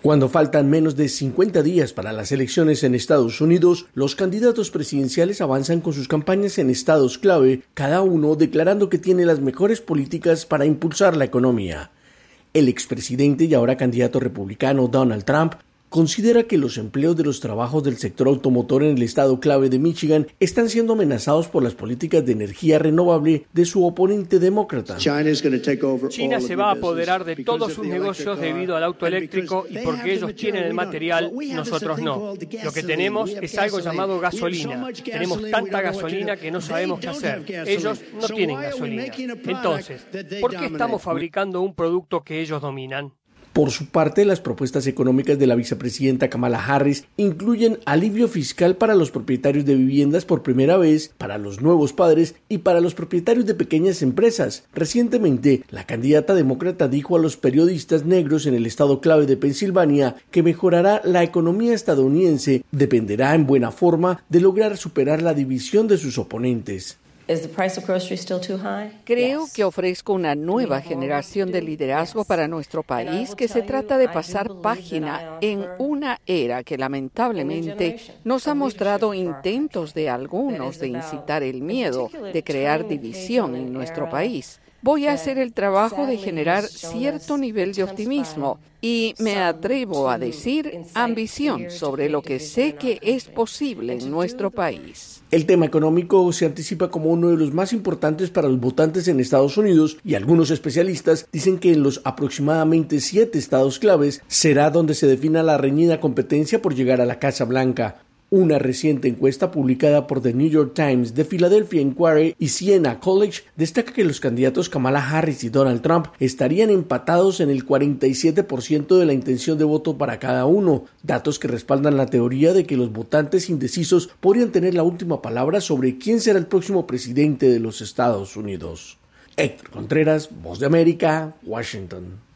Cuando faltan menos de 50 días para las elecciones en Estados Unidos, los candidatos presidenciales avanzan con sus campañas en estados clave, cada uno declarando que tiene las mejores políticas para impulsar la economía. El expresidente y ahora candidato republicano Donald Trump considera que los empleos de los trabajos del sector automotor en el estado clave de Michigan están siendo amenazados por las políticas de energía renovable de su oponente demócrata. China se va a apoderar de todos sus negocios debido al auto eléctrico y porque ellos tienen el material, nosotros no. Lo que tenemos es algo llamado gasolina. Tenemos tanta gasolina que no sabemos qué hacer. Ellos no tienen gasolina. Entonces, ¿por qué estamos fabricando un producto que ellos dominan? Por su parte, las propuestas económicas de la vicepresidenta Kamala Harris incluyen alivio fiscal para los propietarios de viviendas por primera vez, para los nuevos padres y para los propietarios de pequeñas empresas. Recientemente, la candidata demócrata dijo a los periodistas negros en el estado clave de Pensilvania que mejorará la economía estadounidense dependerá en buena forma de lograr superar la división de sus oponentes. Creo que ofrezco una nueva generación de liderazgo para nuestro país que se trata de pasar página en una era que lamentablemente nos ha mostrado intentos de algunos de incitar el miedo, de crear división en nuestro país. Voy a hacer el trabajo de generar cierto nivel de optimismo y me atrevo a decir ambición sobre lo que sé que es posible en nuestro país. El tema económico se anticipa como uno de los más importantes para los votantes en Estados Unidos y algunos especialistas dicen que en los aproximadamente 7 estados claves será donde se defina la reñida competencia por llegar a la Casa Blanca. Una reciente encuesta publicada por The New York Times, The Philadelphia Inquirer y Siena College destaca que los candidatos Kamala Harris y Donald Trump estarían empatados en el 47% de la intención de voto para cada uno, datos que respaldan la teoría de que los votantes indecisos podrían tener la última palabra sobre quién será el próximo presidente de los Estados Unidos. Héctor Contreras, Voz de América, Washington.